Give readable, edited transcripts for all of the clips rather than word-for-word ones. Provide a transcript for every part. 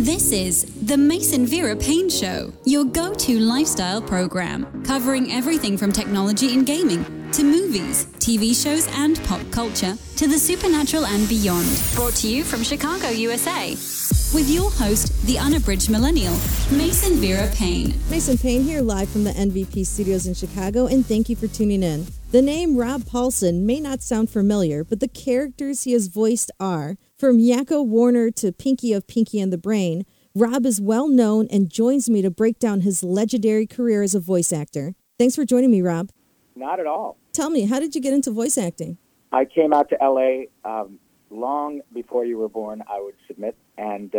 This is the Mason Vera Payne Show, your go-to lifestyle program, covering everything from technology and gaming to movies, TV shows and pop culture to the supernatural and beyond. Brought to you from Chicago, USA. With your host, the unabridged millennial, Mason Vera Payne. Mason Payne here live from the MVP studios in Chicago, and thank you for tuning in. The name Rob Paulsen may not sound familiar, but the characters he has voiced are, from Yakko Warner to Pinky of Pinky and the Brain, Rob is well known and joins me to break down his legendary career as a voice actor. Thanks for joining me, Rob. Not at all. Tell me, how did you get into voice acting? I came out to L.A. Long before you were born, I would submit, and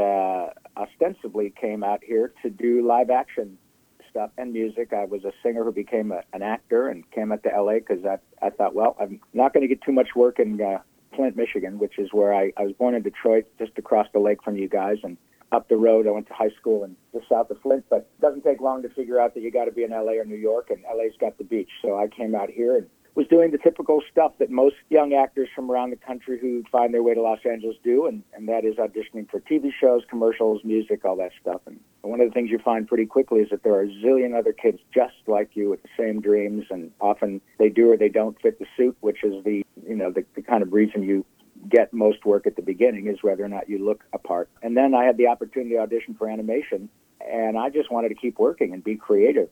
ostensibly came out here to do live action stuff and music. I was a singer who became an actor and came out to L.A. because I thought, well, I'm not going to get too much work in Flint, Michigan, which is where I was born in Detroit, just across the lake from you guys, and up the road. I went to high school in just south of Flint, but it doesn't take long to figure out that you got to be in L.A. or New York, and L.A.'s got the beach. So I came out here and was doing the typical stuff that most young actors from around the country who find their way to Los Angeles do, and that is auditioning for TV shows, commercials, music, all that stuff. And one of the things you find pretty quickly is that there are a zillion other kids just like you with the same dreams, and often they do or they don't fit the suit, which is the kind of reason you get most work at the beginning is whether or not you look apart. And then I had the opportunity to audition for animation, and I just wanted to keep working and be creative.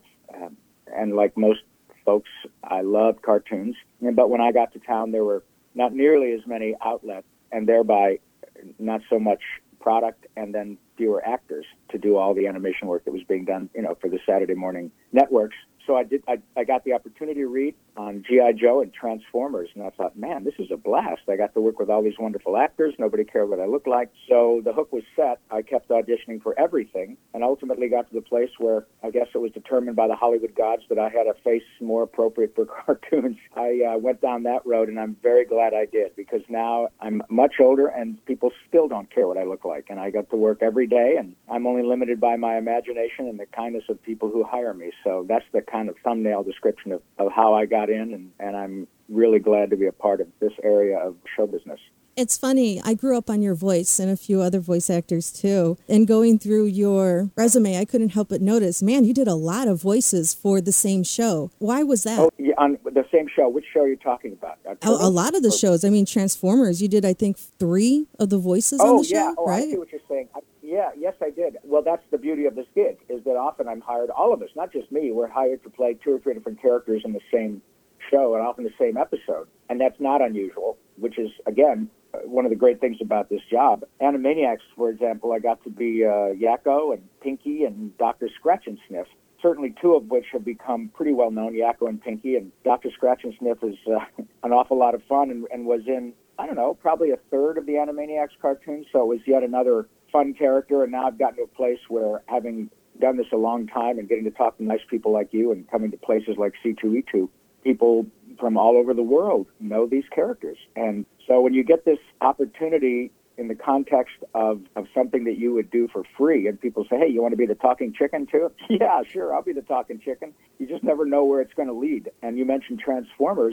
And like most folks, I loved cartoons. But when I got to town, there were not nearly as many outlets, and thereby not so much product, and then fewer actors to do all the animation work that was being done, for the Saturday morning networks. So I got the opportunity to read on G.I. Joe and Transformers, and I thought, man, this is a blast. I got to work with all these wonderful actors. Nobody cared what I looked like. So the hook was set. I kept auditioning for everything, and ultimately got to the place where I guess it was determined by the Hollywood gods that I had a face more appropriate for cartoons. I went down that road, and I'm very glad I did, because now I'm much older, and people still don't care what I look like. And I got to work every day, and I'm only limited by my imagination and the kindness of people who hire me. So that's the kind of thumbnail description of how I got in, and I'm really glad to be a part of this area of show business. It's funny, I grew up on your voice and a few other voice actors too, and going through your resume, I couldn't help but notice, man, you did a lot of voices for the same show. Why was that? Oh, yeah, on the same show. Which show are you talking about? A lot of the shows. I mean, Transformers, you did, I think, 3 of the voices on the show, right? I see what you're saying. Yes, I did. Well, that's the beauty of this gig, is that often I'm hired, all of us, not just me, we're hired to play 2 or 3 different characters in the same show and often the same episode. And that's not unusual, which is, again, one of the great things about this job. Animaniacs, for example, I got to be Yakko and Pinky and Dr. Scratch and Sniff, certainly 2 of which have become pretty well known, Yakko and Pinky. And Dr. Scratch and Sniff is an awful lot of fun and was in, I don't know, probably a third of the Animaniacs cartoons. So it was yet another fun character. And now I've gotten to a place where, having done this a long time and getting to talk to nice people like you and coming to places like C2E2, people from all over the world know these characters. And so when you get this opportunity in the context of something that you would do for free, and people say, hey, you want to be the talking chicken too? Yeah, sure, I'll be the talking chicken. You just never know where it's going to lead. And you mentioned Transformers.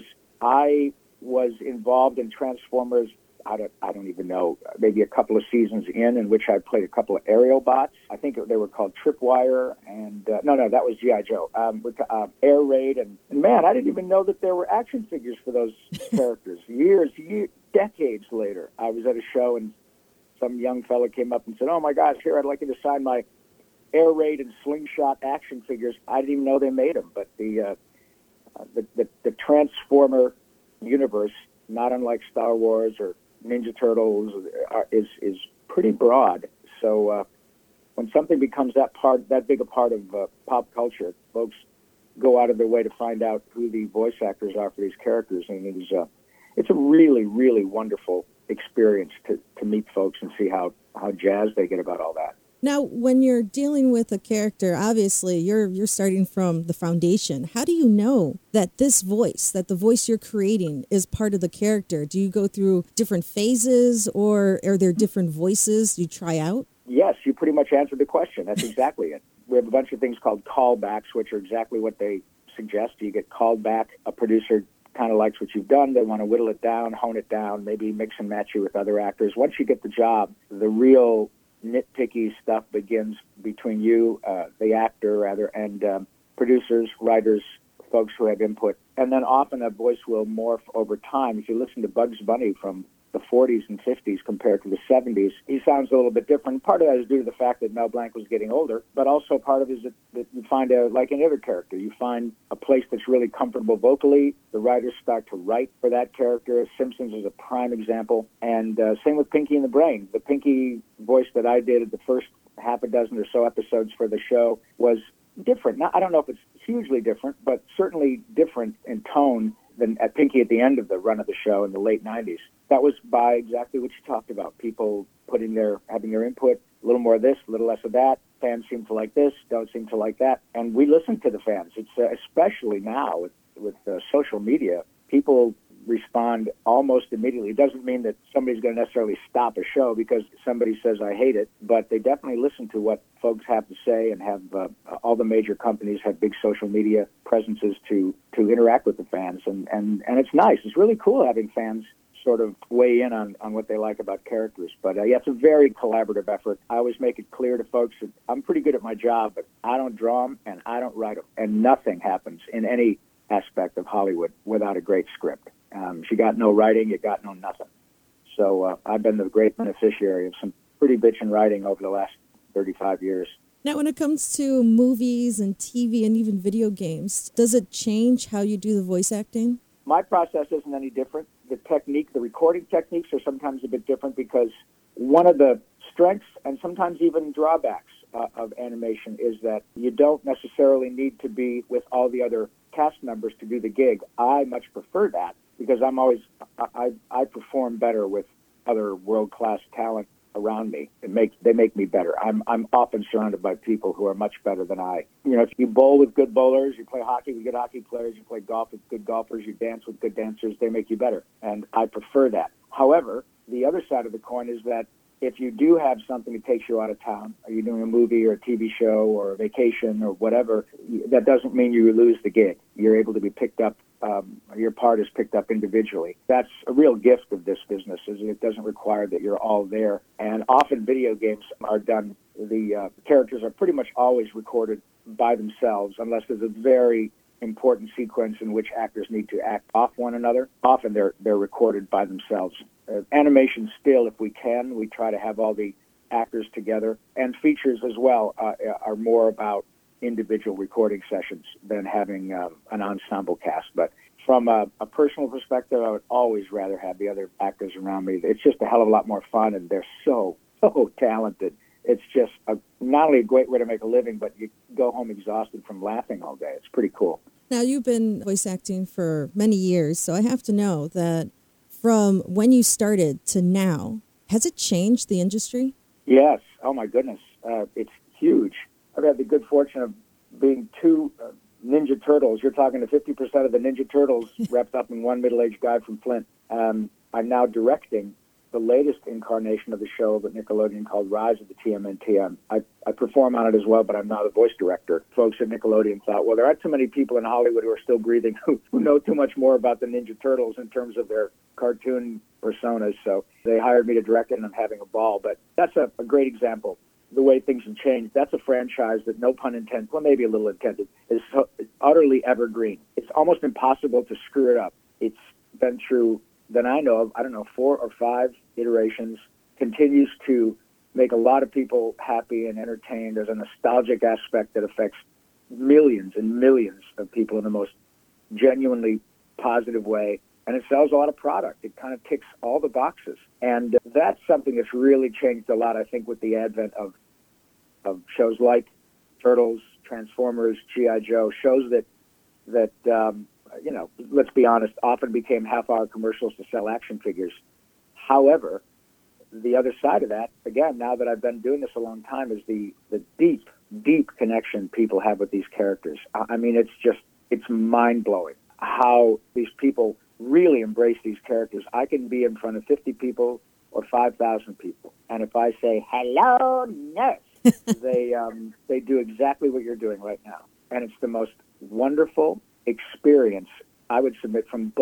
I was involved in Transformers, I don't even know, maybe a couple of seasons in which I played a couple of aerial bots. I think they were called Tripwire, and no, that was G.I. Joe. Air Raid, and man, I didn't even know that there were action figures for those characters. Years, decades later, I was at a show, and some young fella came up and said, oh my gosh, here, I'd like you to sign my Air Raid and Slingshot action figures. I didn't even know they made them, but the Transformer universe, not unlike Star Wars or Ninja Turtles, is pretty broad. So when something becomes that big a part of pop culture, folks go out of their way to find out who the voice actors are for these characters, and it's a really, really wonderful experience to meet folks and see how jazzed they get about all that. Now, when you're dealing with a character, obviously you're starting from the foundation. How do you know that that the voice you're creating is part of the character? Do you go through different phases, or are there different voices you try out? Yes, you pretty much answered the question. That's exactly it. We have a bunch of things called callbacks, which are exactly what they suggest. You get called back. A producer kind of likes what you've done. They want to whittle it down, hone it down, maybe mix and match you with other actors. Once you get the job, the real nitpicky stuff begins between you, the actor rather, and producers, writers, folks who have input. And then often a voice will morph over time. If you listen to Bugs Bunny from the 40s and 50s compared to the 70s, he sounds a little bit different. Part of that is due to the fact that Mel Blanc was getting older, but also part of it is that you find, like any other character, you find a place that's really comfortable vocally. The writers start to write for that character. Simpsons is a prime example. And same with Pinky and the Brain. The Pinky voice that I did at the first half a dozen or so episodes for the show was different. Now, I don't know if it's hugely different, but certainly different in tone than at Pinky at the end of the run of the show in the late 90s. That was by exactly what you talked about. People having their input, a little more of this, a little less of that. Fans seem to like this, don't seem to like that. And we listen to the fans. It's especially now with social media, people respond almost immediately. It doesn't mean that somebody's going to necessarily stop a show because somebody says, I hate it, but they definitely listen to what folks have to say, and have all the major companies have big social media presences to interact with the fans. And it's nice. It's really cool having fans sort of weigh in on what they like about characters. But yeah, it's a very collaborative effort. I always make it clear to folks that I'm pretty good at my job, but I don't draw them and I don't write them. And nothing happens in any aspect of Hollywood without a great script. You got no writing, you got no nothing. So I've been the great beneficiary of some pretty bitchin' writing over the last 35 years. Now, when it comes to movies and TV and even video games, does it change how you do the voice acting? My process isn't any different. The technique, the recording techniques are sometimes a bit different because one of the strengths and sometimes even drawbacks of animation is that you don't necessarily need to be with all the other cast members to do the gig. I much prefer that because I perform better with other world-class talent around me. They make me better. I'm often surrounded by people who are much better than I. You know, if you bowl with good bowlers, you play hockey with good hockey players, you play golf with good golfers, you dance with good dancers, they make you better. And I prefer that. However, the other side of the coin is that if you do have something that takes you out of town, are you doing a movie or a TV show or a vacation or whatever, that doesn't mean you lose the gig. You're able to be picked up. Your part is picked up individually. That's a real gift of this business, is it doesn't require that you're all there. And often video games are done, the characters are pretty much always recorded by themselves, unless there's a very important sequence in which actors need to act off one another. Often they're recorded by themselves. Animation still, if we can, we try to have all the actors together. And features as well are more about individual recording sessions than having an ensemble cast. But from a personal perspective, I would always rather have the other actors around me. It's just a hell of a lot more fun, and they're so talented. It's just not only a great way to make a living, but you go home exhausted from laughing all day. It's pretty cool. Now, you've been voice acting for many years, so I have to know that from when you started to now, has it changed the industry? Yes. Oh, my goodness. It's huge. I've had the good fortune of being two Ninja Turtles. You're talking to 50% of the Ninja Turtles wrapped up in one middle-aged guy from Flint. I'm now directing the latest incarnation of the show at Nickelodeon called Rise of the TMNT. I perform on it as well, but I'm now the voice director. Folks at Nickelodeon thought, well, there aren't too many people in Hollywood who are still breathing who know too much more about the Ninja Turtles in terms of their cartoon personas. So they hired me to direct it, and I'm having a ball. But that's a great example. The way things have changed. That's a franchise that, no pun intended, well, maybe a little intended, is utterly evergreen. It's almost impossible to screw it up. It's been through, that I know of, 4 or 5 iterations, continues to make a lot of people happy and entertained. There's a nostalgic aspect that affects millions and millions of people in the most genuinely positive way. And it sells a lot of product. It kind of ticks all the boxes. And that's something that's really changed a lot, I think, with the advent of shows like Turtles, Transformers, G.I. Joe, shows that let's be honest, often became half-hour commercials to sell action figures. However, the other side of that, again, now that I've been doing this a long time, is the deep, deep connection people have with these characters. I mean, it's mind-blowing how these people really embrace these characters. I can be in front of 50 people or 5,000 people, and if I say, hello, nurse, they do exactly what you're doing right now. And it's the most wonderful experience, I would submit, from both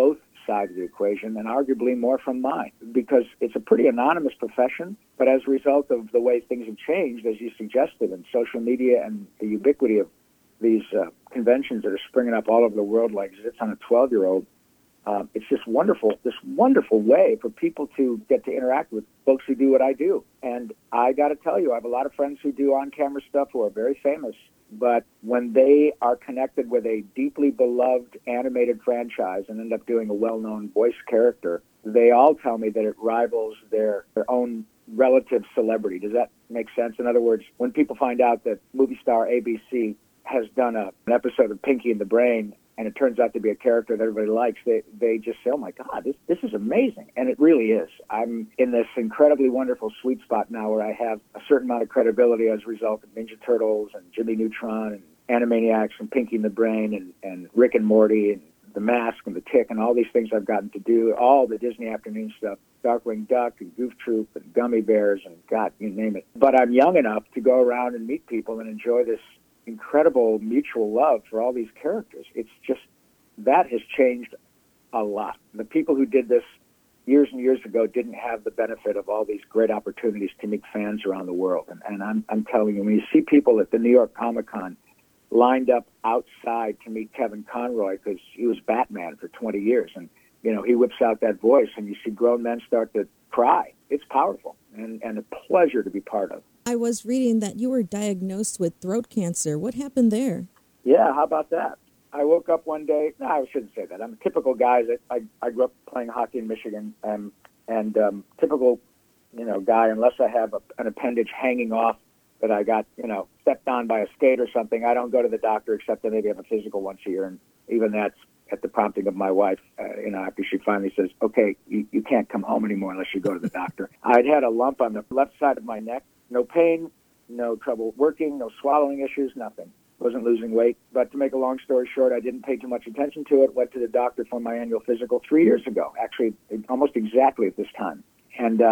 side of the equation, and arguably more from mine, because it's a pretty anonymous profession. But as a result of the way things have changed, as you suggested, and social media and the ubiquity of these conventions that are springing up all over the world like zits on a 12-year-old, it's just wonderful, this wonderful way for people to get to interact with folks who do what I do. And I got to tell you, I have a lot of friends who do on-camera stuff who are very famous, but when they are connected with a deeply beloved animated franchise and end up doing a well-known voice character, they all tell me that it rivals their own relative celebrity. Does that make sense? In other words, when people find out that movie star ABC has done an episode of Pinky and the Brain, and it turns out to be a character that everybody likes, they just say, oh my God, this is amazing. And it really is. I'm in this incredibly wonderful sweet spot now where I have a certain amount of credibility as a result of Ninja Turtles and Jimmy Neutron and Animaniacs and Pinky and the Brain and Rick and Morty and The Mask and The Tick and all these things I've gotten to do, all the Disney afternoon stuff, Darkwing Duck and Goof Troop and Gummy Bears and God, you name it. But I'm young enough to go around and meet people and enjoy this incredible mutual love for all these characters. It's just, that has changed a lot. The people who did this years and years ago didn't have the benefit of all these great opportunities to meet fans around the world. And I'm telling you, when you see people at the New York Comic Con lined up outside to meet Kevin Conroy, because he was Batman for 20 years, and you know, he whips out that voice and you see grown men start to cry. It's powerful and a pleasure to be part of. I was reading that you were diagnosed with throat cancer. What happened there? Yeah, how about that? I woke up one day. No, I shouldn't say that. I'm a typical guy. I grew up playing hockey in Michigan, and typical, guy. Unless I have an appendage hanging off that I got, stepped on by a skate or something, I don't go to the doctor except to maybe have a physical once a year, and even that's at the prompting of my wife. After she finally says, "Okay, you can't come home anymore unless you go to the doctor." I'd had a lump on the left side of my neck. No pain, no trouble working, no swallowing issues, nothing. Wasn't losing weight. But to make a long story short, I didn't pay too much attention to it. Went to the doctor for my annual physical 3 years ago, actually almost exactly at this time. And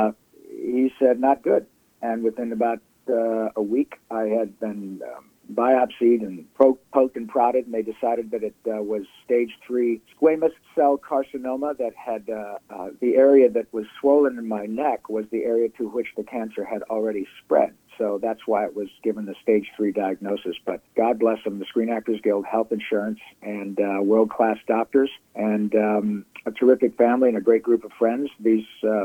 he said, not good. And within about a week, I had been biopsied and poked and prodded, and they decided that it was stage 3 squamous cell carcinoma that had the area that was swollen in my neck was the area to which the cancer had already spread. So that's why it was given the stage 3 diagnosis. But God bless them, the Screen Actors Guild, health insurance, and world-class doctors, and a terrific family and a great group of friends. These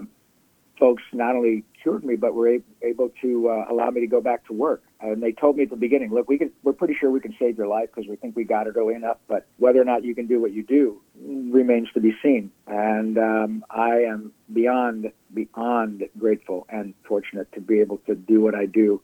folks not only cured me, but were able to allow me to go back to work. And they told me at the beginning, look, we're pretty sure we can save your life because we think we got it early enough, but whether or not you can do what you do remains to be seen. And I am beyond grateful and fortunate to be able to do what I do.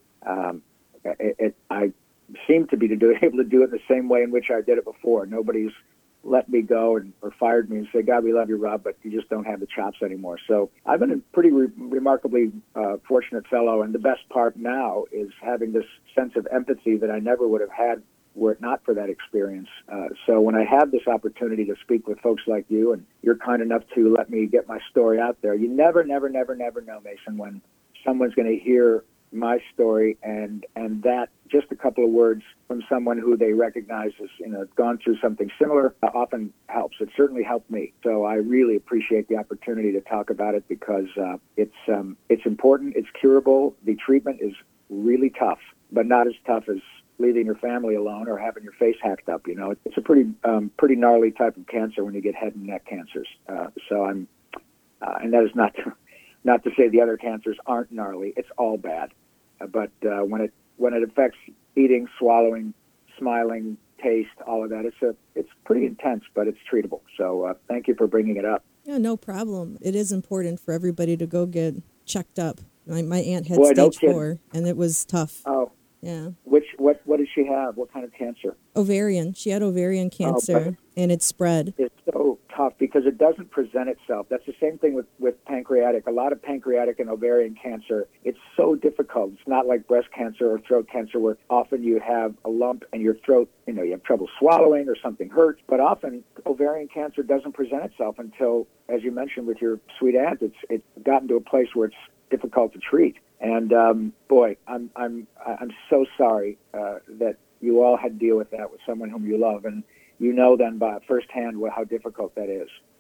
I seem to be able to do it the same way in which I did it before. Nobody's let me go or fired me and said, God, we love you, Rob, but you just don't have the chops anymore. So I've been a pretty remarkably fortunate fellow, and the best part now is having this sense of empathy that I never would have had were it not for that experience. So when I have this opportunity to speak with folks like you, and you're kind enough to let me get my story out there, you never know, Mason, when someone's going to hear my story and that just a couple of words from someone who they recognize as gone through something similar often helps. It certainly helped me. So I really appreciate the opportunity to talk about it because it's important. It's curable. The treatment is really tough, but not as tough as leaving your family alone or having your face hacked up. It's a pretty gnarly type of cancer when you get head and neck cancers. So I'm, and that is not to say the other cancers aren't gnarly. It's all bad. But when it affects eating, swallowing, smiling, taste, all of that, it's pretty intense, but it's treatable. So thank you for bringing it up. Yeah, no problem. It is important for everybody to go get checked up. My aunt had Boy, stage 4, and it was tough. Oh, yeah. What did she have? What kind of cancer? Ovarian. She had ovarian cancer, and it spread. It's so tough because it doesn't present itself. That's the same thing with pancreatic. A lot of pancreatic and ovarian cancer, it's so difficult. It's not like breast cancer or throat cancer where often you have a lump in your throat, you have trouble swallowing or something hurts. But often ovarian cancer doesn't present itself until, as you mentioned with your sweet aunt, it's gotten to a place where it's difficult to treat. And boy, I'm so sorry that you all had to deal with that with someone whom you love, and then by firsthand how difficult that is.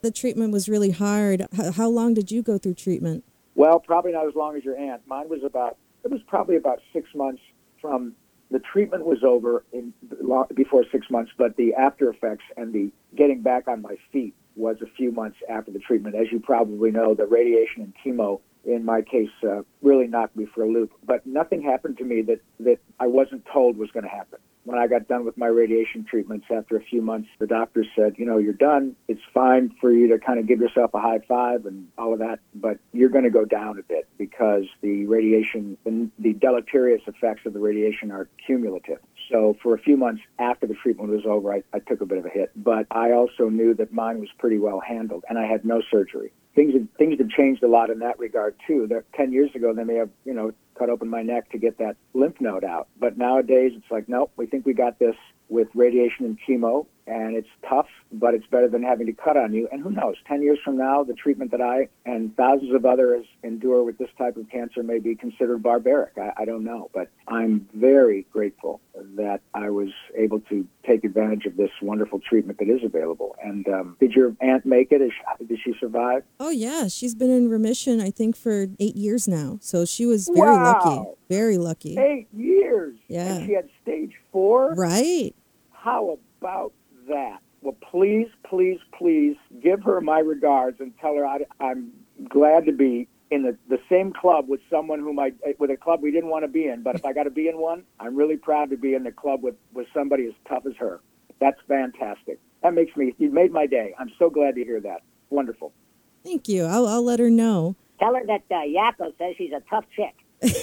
The treatment was really hard. How long did you go through treatment? Well, probably not as long as your aunt. Mine was probably about 6 months from the treatment was over before 6 months, but the after effects and the getting back on my feet was a few months after the treatment. As you probably know, the radiation and chemo, in my case, really knocked me for a loop. But nothing happened to me that I wasn't told was going to happen. When I got done with my radiation treatments after a few months, the doctor said, you're done. It's fine for you to kind of give yourself a high five and all of that, but you're going to go down a bit because the radiation, the deleterious effects of the radiation are cumulative. So for a few months after the treatment was over, I took a bit of a hit. But I also knew that mine was pretty well handled, and I had no surgery. Things have changed a lot in that regard, too. 10 years ago, they may have, cut open my neck to get that lymph node out. But nowadays, it's like, nope, we think we got this with radiation and chemo, and it's tough, but it's better than having to cut on you. And who knows, 10 years from now, the treatment that I and thousands of others endure with this type of cancer may be considered barbaric. I don't know, but I'm very grateful that I was able to take advantage of this wonderful treatment that is available. And did your aunt make it? Did she survive? Oh, yeah. She's been in remission, I think, for 8 years now. So she was very lucky. Very lucky. 8 years? Yeah. And she had stage 4? Right. How about that? Well, please, please, please give her my regards and tell her I'm glad to be in the same club with someone with a club we didn't want to be in. But if I got to be in one, I'm really proud to be in the club with somebody as tough as her. That's fantastic. You made my day. I'm so glad to hear that. Wonderful. Thank you. I'll let her know. Tell her that Yakko says she's a tough chick.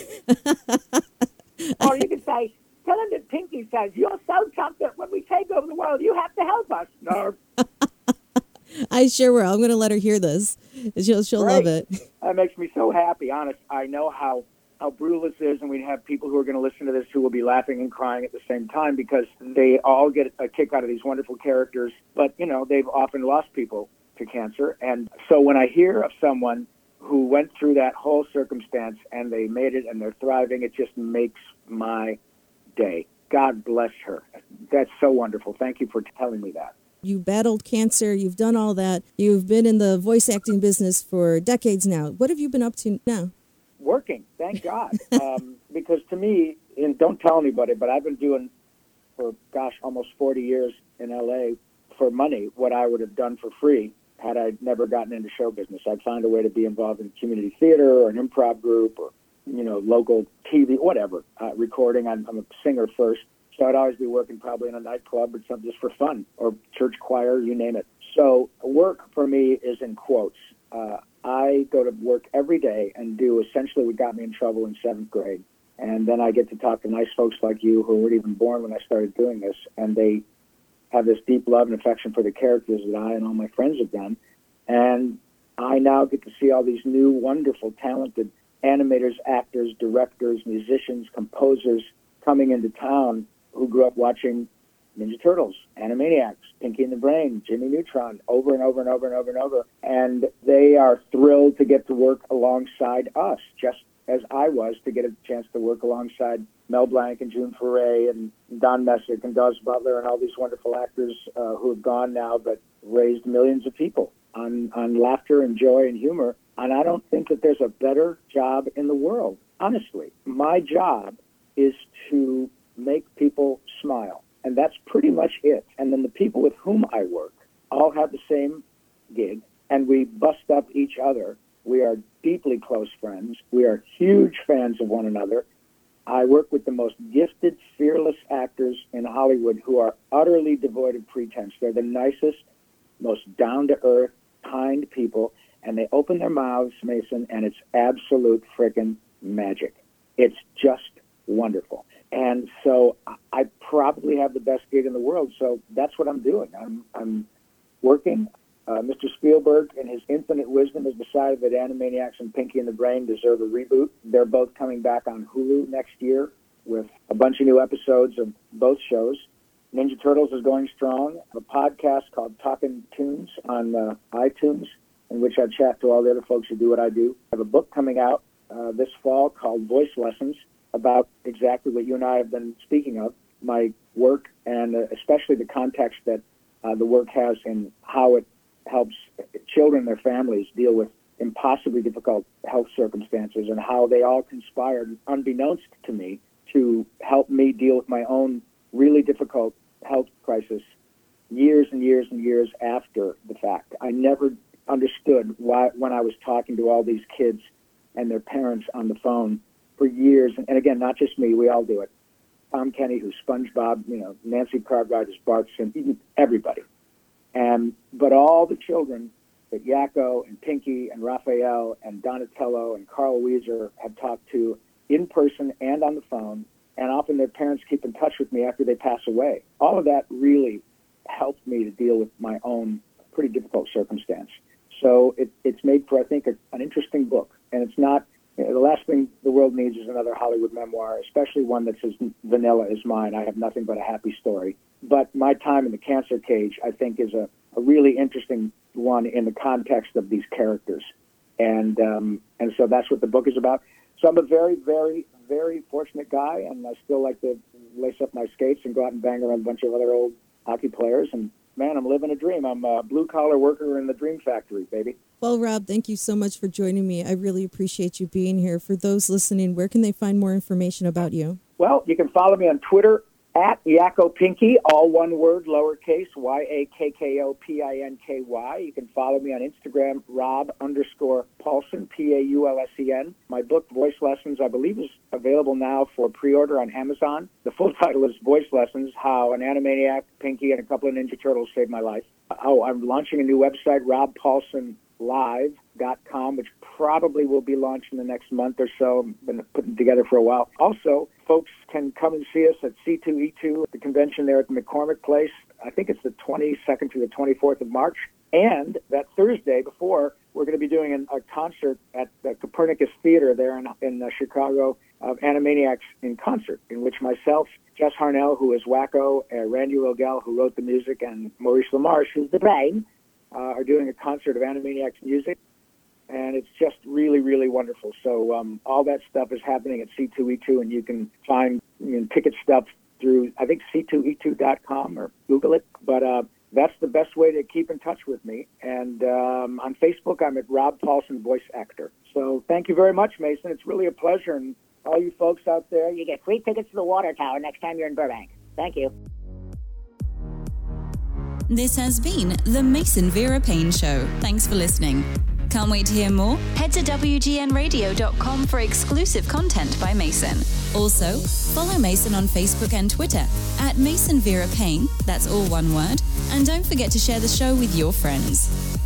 Or you can say, tell him that Pinky says, you're so tough that when we take over the world, you have to help us. No. I sure will. I'm going to let her hear this. She'll love it. That makes me so happy. Honest, I know how brutal this is, and we have people who are going to listen to this who will be laughing and crying at the same time because they all get a kick out of these wonderful characters. But, they've often lost people to cancer. And so when I hear of someone who went through that whole circumstance and they made it and they're thriving, it just makes my day. God bless her. That's so wonderful. Thank you for telling me that. You battled cancer. You've done all that. You've been in the voice acting business for decades now. What have you been up to now? Working, thank God. Because to me, and don't tell anybody, but I've been doing for, almost 40 years in L.A. for money what I would have done for free had I never gotten into show business. I'd find a way to be involved in community theater or an improv group or, local TV, whatever, recording. I'm a singer first, so I'd always be working probably in a nightclub or something just for fun, or church choir, you name it. So work for me is in quotes. I go to work every day and do essentially what got me in trouble in 7th grade. And then I get to talk to nice folks like you who weren't even born when I started doing this, and they have this deep love and affection for the characters that I and all my friends have done. And I now get to see all these new, wonderful, talented animators, actors, directors, musicians, composers coming into town who grew up watching Ninja Turtles, Animaniacs, Pinky and the Brain, Jimmy Neutron, over and over and over and over and over. And they are thrilled to get to work alongside us, just as I was to get a chance to work alongside Mel Blanc and June Foray and Don Messick and Dawes Butler and all these wonderful actors who have gone now but raised millions of people on laughter and joy and humor. And I don't think that there's a better job in the world. Honestly, my job is to make people smile. And that's pretty much it. And then the people with whom I work all have the same gig, and we bust up each other. We are deeply close friends. We are huge fans of one another. I work with the most gifted, fearless actors in Hollywood who are utterly devoid of pretense. They're the nicest, most down-to-earth, kind people, and they open their mouths, Mason, and it's absolute frickin' magic. It's just wonderful. And so I probably have the best gig in the world, so that's what I'm doing. I'm working. Mr. Spielberg, in his infinite wisdom, has decided that Animaniacs and Pinky and the Brain deserve a reboot. They're both coming back on Hulu next year with a bunch of new episodes of both shows. Ninja Turtles is going strong. A podcast called Talkin' Tunes on iTunes, in which I chat to all the other folks who do what I do. I have a book coming out this fall called Voice Lessons, about exactly what you and I have been speaking of, my work, and especially the context that the work has and how it helps children and their families deal with impossibly difficult health circumstances, and how they all conspired, unbeknownst to me, to help me deal with my own really difficult health crisis years and years and years after the fact. I never understood why, when I was talking to all these kids and their parents on the phone for years, and again, not just me, we all do it. Tom Kenny, who's SpongeBob, Nancy Cartwright is Bart Simpson, everybody. But all the children that Yakko and Pinky and Raphael and Donatello and Carl Wieser have talked to in person and on the phone, and often their parents keep in touch with me after they pass away. All of that really helped me to deal with my own pretty difficult circumstance. So it's made for, I think, an interesting book. And it's not, the last thing the world needs is another Hollywood memoir, especially one that's as vanilla as mine. I have nothing but a happy story. But my time in the cancer cage, I think, is a really interesting one in the context of these characters. And so that's what the book is about. So I'm a very, very, very fortunate guy, and I still like to lace up my skates and go out and bang around a bunch of other old hockey players. And, man, I'm living a dream. I'm a blue-collar worker in the dream factory, baby. Well, Rob, thank you so much for joining me. I really appreciate you being here. For those listening, where can they find more information about you? Well, you can follow me on Twitter at Yakko Pinky, all one word, lowercase, YAKKOPINKY. You can follow me on Instagram, Rob_Paulsen, PAULSEN. My book, Voice Lessons, I believe is available now for pre-order on Amazon. The full title is Voice Lessons, How an Animaniac, Pinky, and a couple of Ninja Turtles saved my life. I'm launching a new website, RobPaulsenLive.com, which probably will be launched in the next month or so. I've been putting it together for a while. Also, folks can come and see us at C2E2 at the convention there at the McCormick Place. I think it's the 22nd to the 24th of March. And that Thursday before, we're going to be doing a concert at the Copernicus Theater there in Chicago of Animaniacs in concert, in which myself, Jess Harnell, who is Wacko, Randy Rogel, who wrote the music, and Maurice LaMarche, who's the brain, are doing a concert of Animaniacs music. And it's just really, really wonderful. So all that stuff is happening at C2E2, and you can find ticket stuff through, I think, C2E2.com or Google it. But that's the best way to keep in touch with me. And on Facebook, I'm at Rob Paulsen, voice actor. So thank you very much, Mason. It's really a pleasure. And all you folks out there, You get free tickets to the Water Tower next time you're in Burbank. Thank you. This has been The Mason Vera Payne Show. Thanks for listening. Can't wait to hear more? Head to WGNradio.com for exclusive content by Mason. Also, follow Mason on Facebook and Twitter at Mason Vera Payne, that's all one word, and don't forget to share the show with your friends.